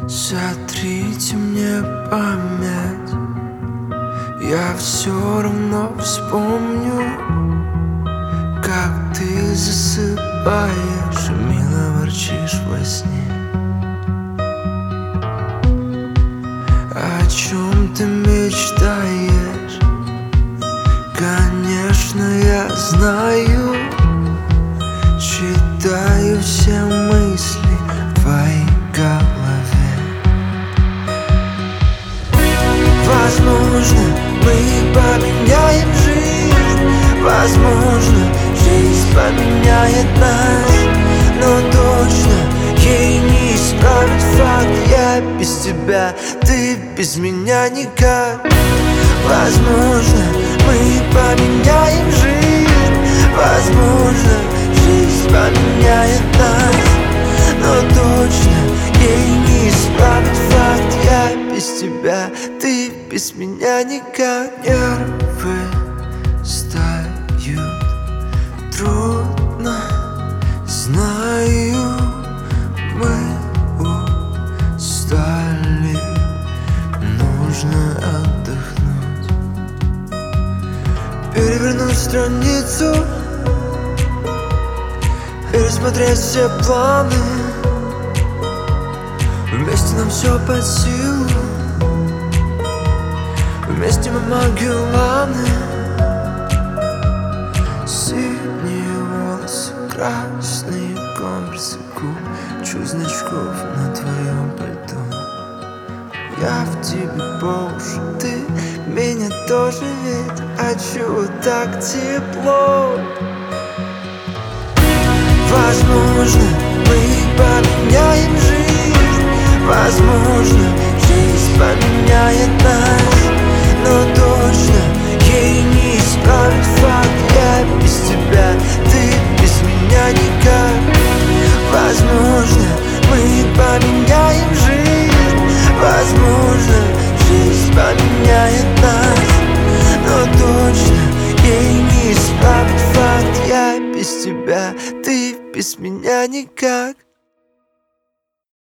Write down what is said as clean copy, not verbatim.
Сотрите мне память, я все равно вспомню, как ты засыпаешь и мило ворчишь во сне. О чем ты мечтаешь? Конечно, я знаю. Читаю все мысли в твоей голове. Возможно, мы поменяем жизнь. Возможно, жизнь поменяет нас. Но точно ей не исправить факт: я без тебя, ты без меня никак. Возможно, мы поменяем жизнь. Возможно, жизнь поменяет нас. Но точно ей не исправить факт: я без тебя, ты без меня никак. Нервы встают, трудно, знаю. Мы устали, нужно отдохнуть, перевернуть страницу, пересмотреть все планы. Вместе нам все под силу. Вместе мы Магелланы. Синие волосы, красные конверсы, кучу значков на твоем пальто. Я в тебе по уши, ты меня тоже, ведь а чего так тепло? Возможно, мы поменяем жизнь. Возможно, жизнь поменяет нас. Но точно ей не исправить факт: я без тебя, ты без меня никак. Возможно, мы поменяем жизнь. Возможно, жизнь поменяет нас. Но точно ей не исправить факт: я без тебя, ты без меня никак.